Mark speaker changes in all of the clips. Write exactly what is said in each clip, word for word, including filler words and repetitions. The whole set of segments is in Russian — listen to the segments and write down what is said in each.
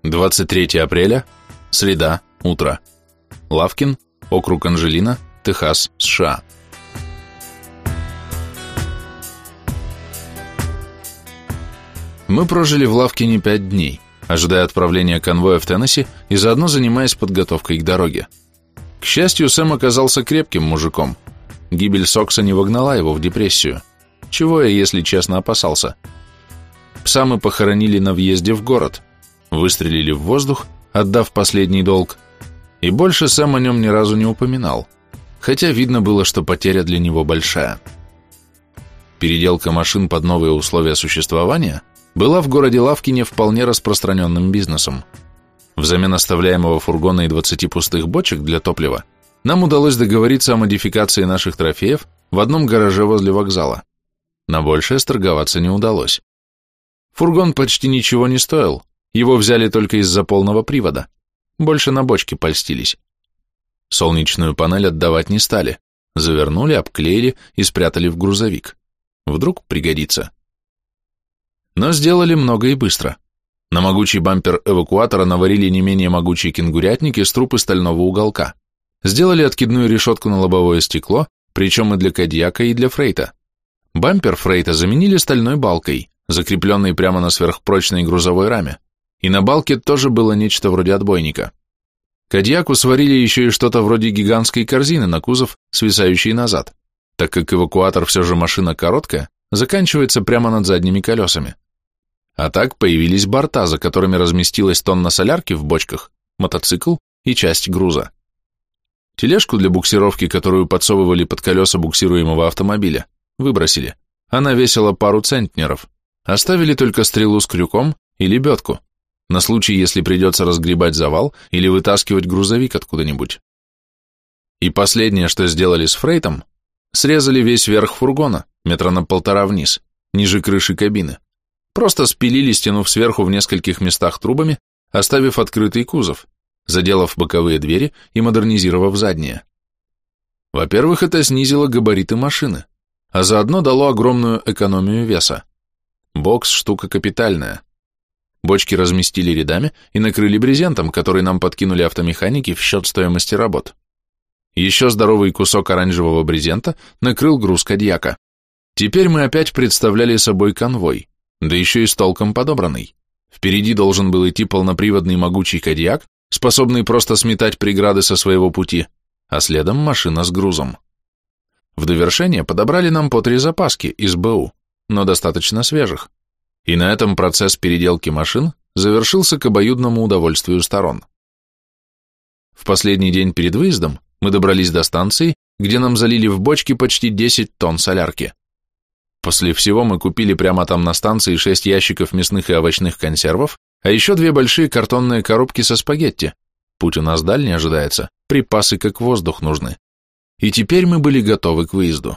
Speaker 1: двадцать третьего апреля, среда, утро. Лавкин, округ Анжелина, Техас, США. Мы прожили в Лавкине пять дней, ожидая отправления конвоя в Теннесси и заодно занимаясь подготовкой к дороге. К счастью, Сэм оказался крепким мужиком. Гибель Сокса не вогнала его в депрессию, чего я, если честно, опасался. Пса мы похоронили на въезде в город, выстрелили в воздух, отдав последний долг, и больше Сэм о нем ни разу не упоминал, хотя видно было, что потеря для него большая. Переделка машин под новые условия существования была в городе Лавкине вполне распространенным бизнесом. Взамен оставляемого фургона и двадцати пустых бочек для топлива нам удалось договориться о модификации наших трофеев в одном гараже возле вокзала. На большее сторговаться не удалось. Фургон почти ничего не стоил, его взяли только из-за полного привода, больше на бочки польстились. Солнечную панель отдавать не стали, завернули, обклеили и спрятали в грузовик. Вдруг пригодится. Но сделали много и быстро. На могучий бампер эвакуатора наварили не менее могучий кенгурятник из труб и стального уголка. Сделали откидную решетку на лобовое стекло, причем и для Кадьяка, и для Фрейта. Бампер Фрейта заменили стальной балкой, закрепленной прямо на сверхпрочной грузовой раме, и на балке тоже было нечто вроде отбойника. Кадьяку сварили еще и что-то вроде гигантской корзины на кузов, свисающей назад, так как эвакуатор все же машина короткая, заканчивается прямо над задними колесами. А так появились борта, за которыми разместилась тонна солярки в бочках, мотоцикл и часть груза. Тележку для буксировки, которую подсовывали под колеса буксируемого автомобиля, выбросили. Она весила пару центнеров. Оставили только стрелу с крюком и лебедку, на случай, если придется разгребать завал или вытаскивать грузовик откуда-нибудь. И последнее, что сделали с Фрейтом, срезали весь верх фургона, метра на полтора вниз, ниже крыши кабины. Просто спилили, стянув сверху в нескольких местах трубами, оставив открытый кузов, заделав боковые двери и модернизировав задние. Во-первых, это снизило габариты машины, а заодно дало огромную экономию веса. Бокс – штука капитальная. Бочки разместили рядами и накрыли брезентом, который нам подкинули автомеханики в счет стоимости работ. Еще здоровый кусок оранжевого брезента накрыл груз Кадьяка. Теперь мы опять представляли собой конвой, да еще и с толком подобранный. Впереди должен был идти полноприводный могучий Кадьяк, способный просто сметать преграды со своего пути, а следом машина с грузом. В довершение подобрали нам по три запаски из БУ, но достаточно свежих. И на этом процесс переделки машин завершился к обоюдному удовольствию сторон. В последний день перед выездом мы добрались до станции, где нам залили в бочки почти десять тонн солярки. После всего мы купили прямо там на станции шесть ящиков мясных и овощных консервов, а еще две большие картонные коробки со спагетти. Путь у нас дальний ожидается, припасы как воздух нужны. И теперь мы были готовы к выезду.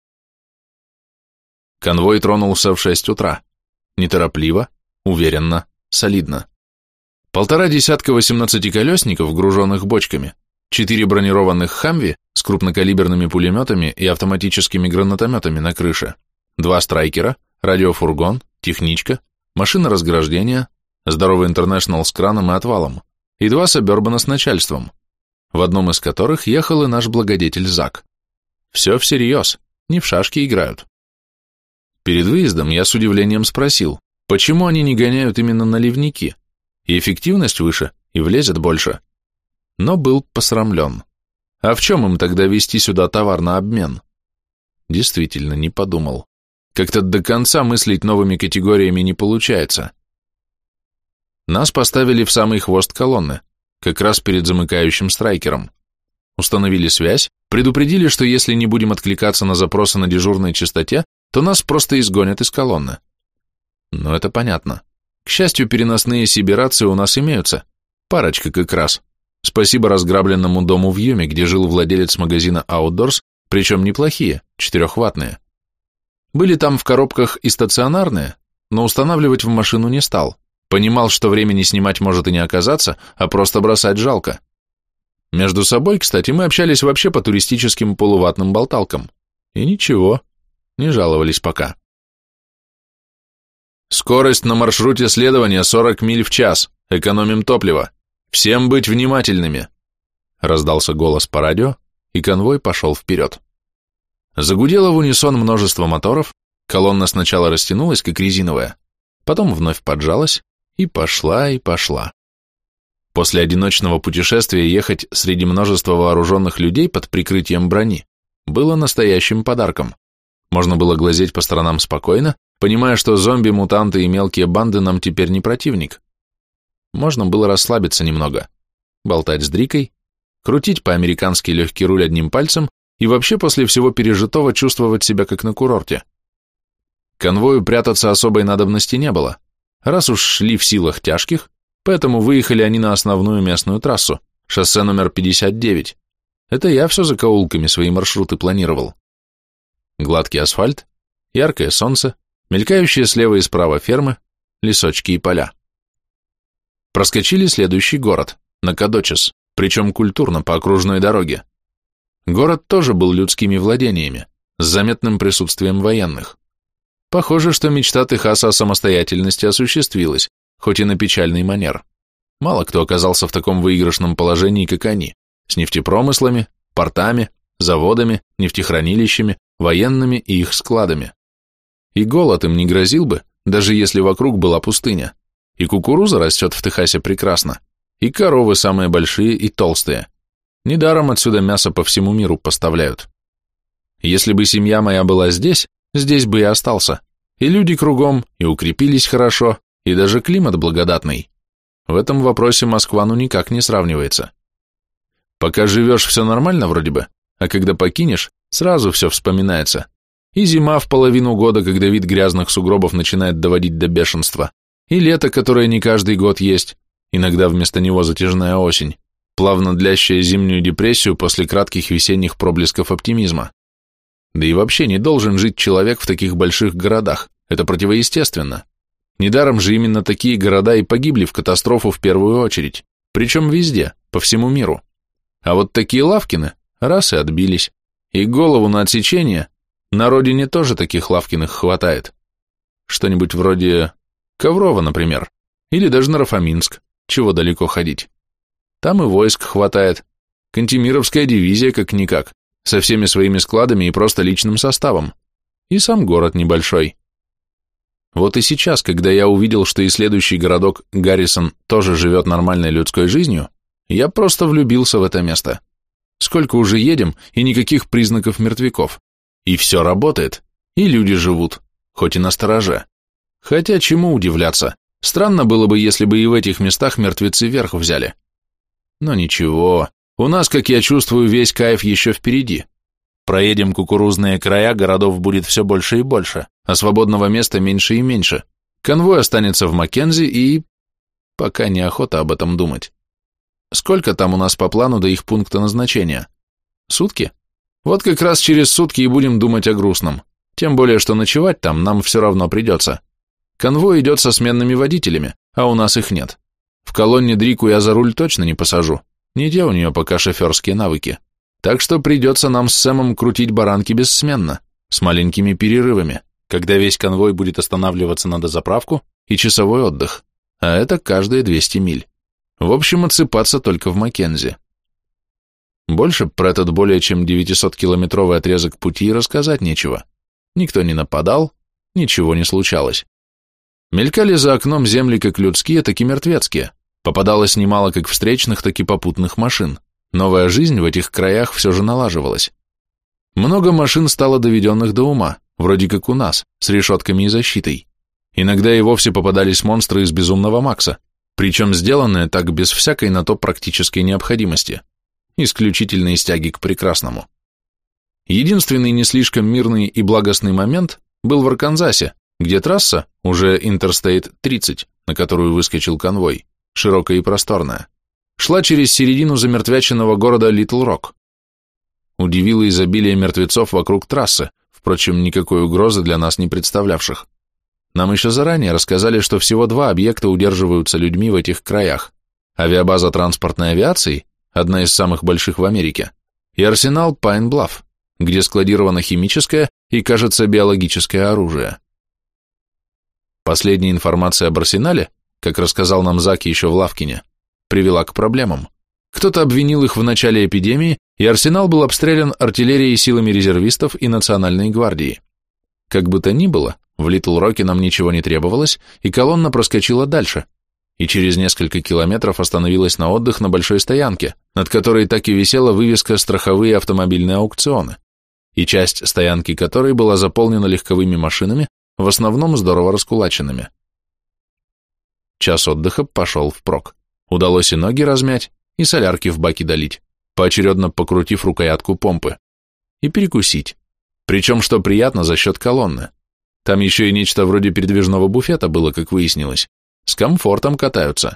Speaker 1: Конвой тронулся в шесть утра. Неторопливо, уверенно, солидно. Полтора десятка восемнадцатиколесников, груженных бочками, четыре бронированных «Хамви» с крупнокалиберными пулеметами и автоматическими гранатометами на крыше, два страйкера, радиофургон, техничка, машина разграждения, здоровый интернешнл с краном и отвалом, и два сабербана с начальством, в одном из которых ехал и наш благодетель Зак. Все всерьез, не в шашки играют. Перед выездом я с удивлением спросил, почему они не гоняют именно наливники, и эффективность выше, и влезет больше. Но был посрамлен. А в чем им тогда везти сюда товар на обмен? Действительно, не подумал. Как-то до конца мыслить новыми категориями не получается. Нас поставили в самый хвост колонны, как раз перед замыкающим страйкером. Установили связь, предупредили, что если не будем откликаться на запросы на дежурной частоте, то нас просто изгонят из колонны. Но это понятно. К счастью, переносные сибирации у нас имеются. Парочка как раз. Спасибо разграбленному дому в Юме, где жил владелец магазина Outdoors, причем неплохие, четырехваттные. Были там в коробках и стационарные, но устанавливать в машину не стал. Понимал, что времени снимать может и не оказаться, а просто бросать жалко. Между собой, кстати, мы общались вообще по туристическим полуватным болталкам. И ничего, не жаловались пока. Скорость на маршруте следования сорок миль в час, Экономим топливо! Всем быть внимательными!» Раздался голос по радио, и конвой пошел вперед. Загудело в унисон множество моторов, колонна сначала растянулась, как резиновая, потом вновь поджалась и пошла, и пошла. После одиночного путешествия ехать среди множества вооруженных людей под прикрытием брони было настоящим подарком. Можно было глазеть по сторонам спокойно, понимая, что зомби, мутанты и мелкие банды нам теперь не противник. Можно было расслабиться немного, болтать с Дрикой, крутить по-американски легкий руль одним пальцем и вообще после всего пережитого чувствовать себя как на курорте. Конвою прятаться особой надобности не было, раз уж шли в силах тяжких, поэтому выехали они на основную местную трассу, шоссе номер пятьдесят девять. Это я все закоулками свои маршруты планировал. Гладкий асфальт, яркое солнце, мелькающие слева и справа фермы, лесочки и поля. Проскочили следующий город, Накадочес, причем культурно по окружной дороге. Город тоже был людскими владениями, с заметным присутствием военных. Похоже, что мечта Техаса о самостоятельности осуществилась, хоть и на печальный манер. Мало кто оказался в таком выигрышном положении, как они, с нефтепромыслами, портами, заводами, нефтехранилищами, военными и их складами. И голод им не грозил бы, даже если вокруг была пустыня. И кукуруза растет в Техасе прекрасно, и коровы самые большие и толстые. Недаром отсюда мясо по всему миру поставляют. Если бы семья моя была здесь, здесь бы и остался. И люди кругом, и укрепились хорошо, и даже климат благодатный. В этом вопросе Москва ну никак не сравнивается. Пока живешь, все нормально вроде бы, а когда покинешь, сразу все вспоминается. И зима в половину года, когда вид грязных сугробов начинает доводить до бешенства, и лето, которое не каждый год есть, иногда вместо него затяжная осень, плавно длящая зимнюю депрессию после кратких весенних проблесков оптимизма. Да и вообще не должен жить человек в таких больших городах, это противоестественно. Недаром же именно такие города и погибли в катастрофу в первую очередь, причем везде, по всему миру. А вот такие Лавкины раз и отбились, и голову на отсечение на родине тоже таких Лавкиных хватает. Что-нибудь вроде Коврова, например, или даже Нарафаминск, чего далеко ходить. Там и войск хватает, Кантемировская дивизия как-никак, со всеми своими складами и просто личным составом, и сам город небольшой. Вот и сейчас, когда я увидел, что и следующий городок Гаррисон тоже живет нормальной людской жизнью, я просто влюбился в это место. Сколько уже едем, и никаких признаков мертвяков. И все работает, и люди живут, хоть и настороже. Хотя чему удивляться, странно было бы, если бы и в этих местах мертвецы верх взяли. Но ничего, у нас, как я чувствую, весь кайф еще впереди. Проедем кукурузные края, городов будет все больше и больше, а свободного места меньше и меньше. Конвой останется в Маккензи и... Пока неохота об этом думать. Сколько там у нас по плану до их пункта назначения? Сутки? Вот как раз через сутки и будем думать о грустном. Тем более, что ночевать там нам все равно придется. Конвой идет со сменными водителями, а у нас их нет. В колонне Дрику я за руль точно не посажу. Не те у нее пока шоферские навыки. Так что придется нам с Сэмом крутить баранки бессменно, с маленькими перерывами, когда весь конвой будет останавливаться на дозаправку и часовой отдых, а это каждые двести миль. В общем, отсыпаться только в Маккензи. Больше про этот более чем девятисоткилометровый отрезок пути рассказать нечего. Никто не нападал, ничего не случалось. Мелькали за окном земли как людские, так и мертвецкие. Попадалось немало как встречных, так и попутных машин. Новая жизнь в этих краях все же налаживалась. Много машин стало доведенных до ума, вроде как у нас, с решетками и защитой. Иногда и вовсе попадались монстры из Безумного Макса, причем сделанные так без всякой на то практической необходимости. Исключительные стяги к прекрасному. Единственный не слишком мирный и благостный момент был в Арканзасе, где трасса, уже Интерстейт тридцать, на которую выскочил конвой, широкая и просторная, шла через середину замертвяченного города Литл Рок. Удивило изобилие мертвецов вокруг трассы, впрочем, никакой угрозы для нас не представлявших. Нам еще заранее рассказали, что всего два объекта удерживаются людьми в этих краях. Авиабаза транспортной авиации, одна из самых больших в Америке, и арсенал Пайн-Блафф, где складировано химическое и, кажется, биологическое оружие. Последняя информация об арсенале как рассказал нам Заки еще в Лавкине, привела к проблемам. Кто-то обвинил их в начале эпидемии, и арсенал был обстрелян артиллерией силами резервистов и Национальной гвардии. Как бы то ни было, в Литл-Роке нам ничего не требовалось, и колонна проскочила дальше, и через несколько километров остановилась на отдых на большой стоянке, над которой так и висела вывеска «Страховые автомобильные аукционы», и часть стоянки которой была заполнена легковыми машинами, в основном здорово раскулаченными. Час отдыха пошел впрок. Удалось и ноги размять, и солярки в баке долить, поочередно покрутив рукоятку помпы, и перекусить, причем, что приятно, за счет колонны. Там еще и нечто вроде передвижного буфета было, как выяснилось, с комфортом катаются.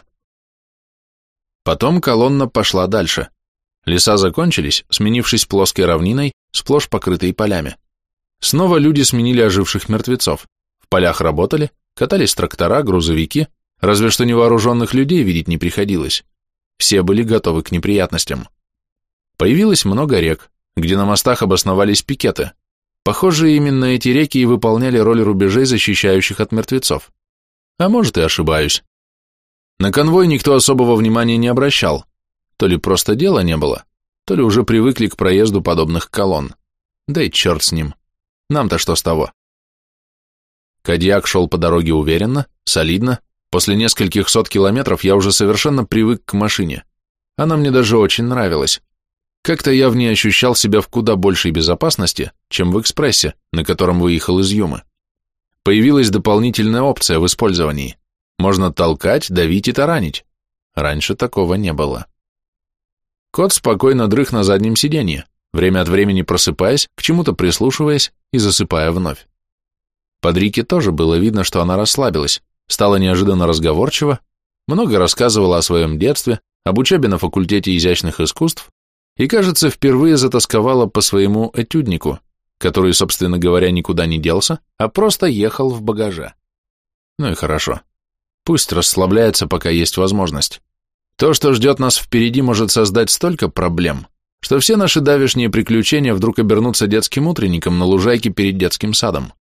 Speaker 1: Потом колонна пошла дальше. Леса закончились, сменившись плоской равниной, сплошь покрытой полями. Снова люди сменили оживших мертвецов. В полях работали, катались трактора, грузовики, разве что невооруженных людей видеть не приходилось. Все были готовы к неприятностям. Появилось много рек, где на мостах обосновались пикеты. Похоже, именно эти реки и выполняли роль рубежей, защищающих от мертвецов. А может, и ошибаюсь. На конвой никто особого внимания не обращал. То ли просто дела не было, то ли уже привыкли к проезду подобных колонн. Да и черт с ним. Нам-то что с того? Кадьяк шел по дороге уверенно, солидно. После нескольких сот километров я уже совершенно привык к машине. Она мне даже очень нравилась. Как-то я в ней ощущал себя в куда большей безопасности, чем в экспрессе, на котором выехал из Юмы. Появилась дополнительная опция в использовании. Можно толкать, давить и таранить. Раньше такого не было. Кот спокойно дрых на заднем сиденье, время от времени просыпаясь, к чему-то прислушиваясь и засыпая вновь. Под Рике тоже было видно, что она расслабилась, стала неожиданно разговорчива, много рассказывала о своем детстве, об учебе на факультете изящных искусств и, кажется, впервые затасковала по своему этюднику, который, собственно говоря, никуда не делся, а просто ехал в багаже. Ну и хорошо. Пусть расслабляется, пока есть возможность. То, что ждет нас впереди, может создать столько проблем, что все наши давешние приключения вдруг обернутся детским утренником на лужайке перед детским садом.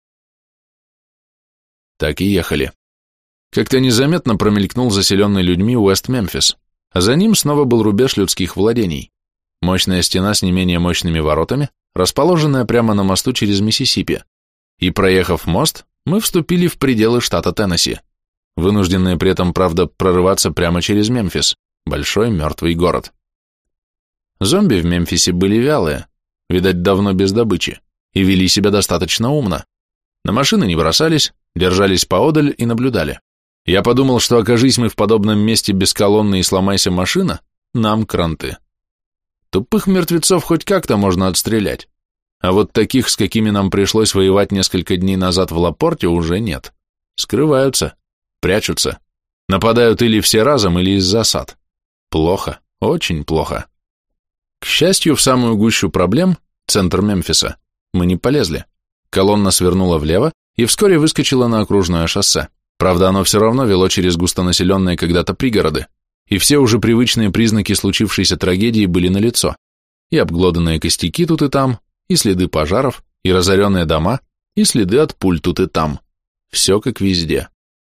Speaker 1: Так и ехали. Как-то незаметно промелькнул заселенный людьми Уэст-Мемфис, а за ним снова был рубеж людских владений. Мощная стена с не менее мощными воротами, расположенная прямо на мосту через Миссисипи. И, проехав мост, мы вступили в пределы штата Теннесси, вынужденные при этом, правда, прорываться прямо через Мемфис, большой мертвый город. Зомби в Мемфисе были вялые, видать, давно без добычи, и вели себя достаточно умно. На машины не бросались, держались поодаль и наблюдали. Я подумал, что окажись мы в подобном месте без колонны и сломайся машина, нам кранты. Тупых мертвецов хоть как-то можно отстрелять, а вот таких, с какими нам пришлось воевать несколько дней назад в Лапорте, уже нет. Скрываются, прячутся, нападают или все разом, или из засад. Плохо, очень плохо. К счастью, в самую гущу проблем, центр Мемфиса, мы не полезли. Колонна свернула влево и вскоре выскочила на окружное шоссе. Правда, оно все равно вело через густонаселенные когда-то пригороды, и все уже привычные признаки случившейся трагедии были налицо. И обглоданные костяки тут и там, и следы пожаров, и разоренные дома, и следы от пуль тут и там. Все как везде.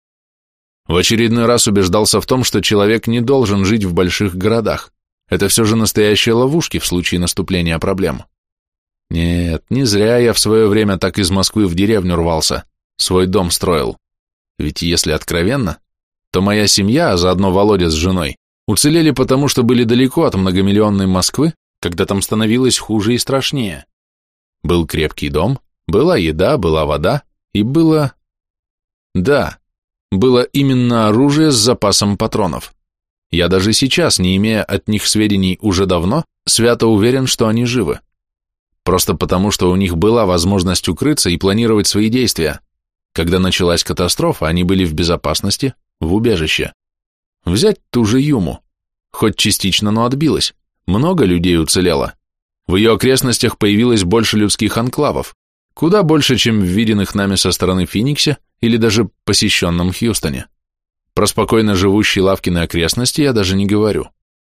Speaker 1: В очередной раз убеждался в том, что человек не должен жить в больших городах. Это все же настоящие ловушки в случае наступления проблем. Нет, не зря я в свое время так из Москвы в деревню рвался, свой дом строил. Ведь если откровенно, то моя семья, а заодно Володя с женой, уцелели потому, что были далеко от многомиллионной Москвы, когда там становилось хуже и страшнее. Был крепкий дом, была еда, была вода, и было... Да, было именно оружие с запасом патронов. Я даже сейчас, не имея от них сведений уже давно, свято уверен, что они живы. Просто потому, что у них была возможность укрыться и планировать свои действия. Когда началась катастрофа, они были в безопасности, в убежище. Взять ту же Юму. Хоть частично, но отбилась. Много людей уцелело. В ее окрестностях появилось больше людских анклавов. Куда больше, чем в виденных нами со стороны Финиксе или даже посещенном Хьюстоне. Про спокойно живущие Лавкины окрестности я даже не говорю.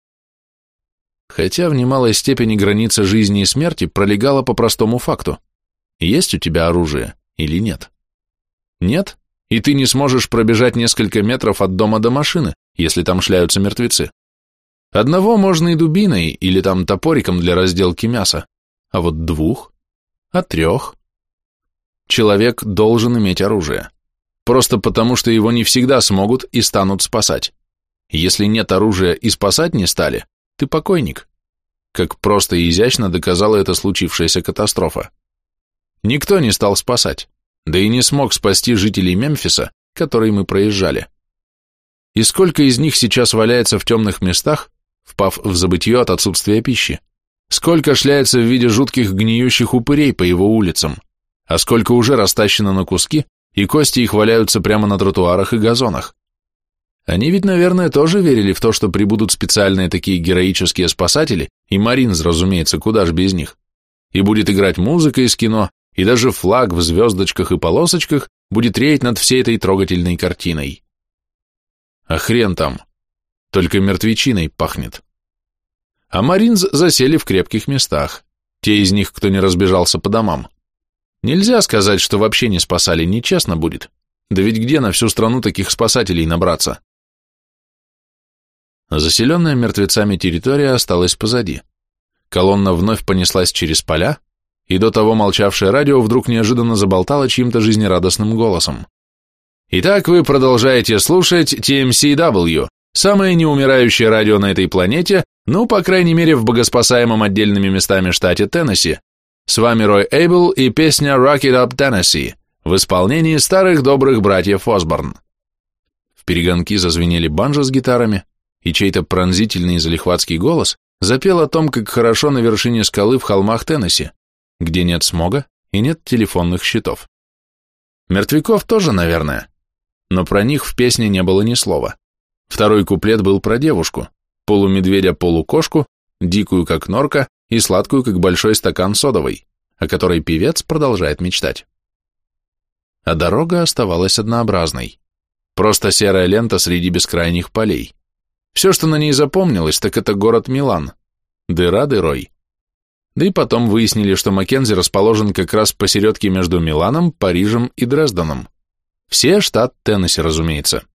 Speaker 1: Хотя в немалой степени граница жизни и смерти пролегала по простому факту. Есть у тебя оружие или нет? Нет? и ты не сможешь пробежать несколько метров от дома до машины, если там шляются мертвецы. Одного можно и дубиной, или там топориком для разделки мяса, а вот двух, а трех. Человек должен иметь оружие, просто потому что его не всегда смогут и станут спасать. Если нет оружия и спасать не стали, ты покойник. Как просто и изящно доказала эта случившаяся катастрофа. Никто не стал спасать, да и не смог спасти жителей Мемфиса, которые мы проезжали. И сколько из них сейчас валяется в темных местах, впав в забытье от отсутствия пищи? Сколько шляется в виде жутких гниющих упырей по его улицам? А сколько уже растащено на куски, и кости их валяются прямо на тротуарах и газонах? Они ведь, наверное, тоже верили в то, что прибудут специальные такие героические спасатели, и Маринз, разумеется, куда ж без них. И будет играть музыка из кино, и даже флаг в звездочках и полосочках будет реять над всей этой трогательной картиной. А хрен там, только мертвечиной пахнет. А Маринз засели в крепких местах, те из них, кто не разбежался по домам. Нельзя сказать, что вообще не спасали, нечестно будет. Да ведь где на всю страну таких спасателей набраться? Заселенная мертвецами территория осталась позади. Колонна вновь понеслась через поля, и до того молчавшее радио вдруг неожиданно заболтало чьим-то жизнерадостным голосом. Итак, вы продолжаете слушать ти эм си дабл ю, самое неумирающее радио на этой планете, ну, по крайней мере, в богоспасаемом отдельными местами штате Теннесси. С вами Рой Эйбл и песня Rock It Up Tennessee в исполнении старых добрых братьев Осборн. В перегонки зазвенели банджо с гитарами, и чей-то пронзительный и залихватский голос запел о том, как хорошо на вершине скалы в холмах Теннесси, где нет смога и нет телефонных счетов. Мертвяков тоже, наверное, но про них в песне не было ни слова. Второй куплет был про девушку, полумедведя-полукошку, дикую как норка и сладкую как большой стакан содовой, о которой певец продолжает мечтать. А дорога оставалась однообразной, просто серая лента среди бескрайних полей. Все, что на ней запомнилось, так это город Милан, дыра дырой. Да и потом выяснили, что Маккензи расположен как раз посередке между Миланом, Парижем и Дрезденом. Все штат Теннесси, разумеется.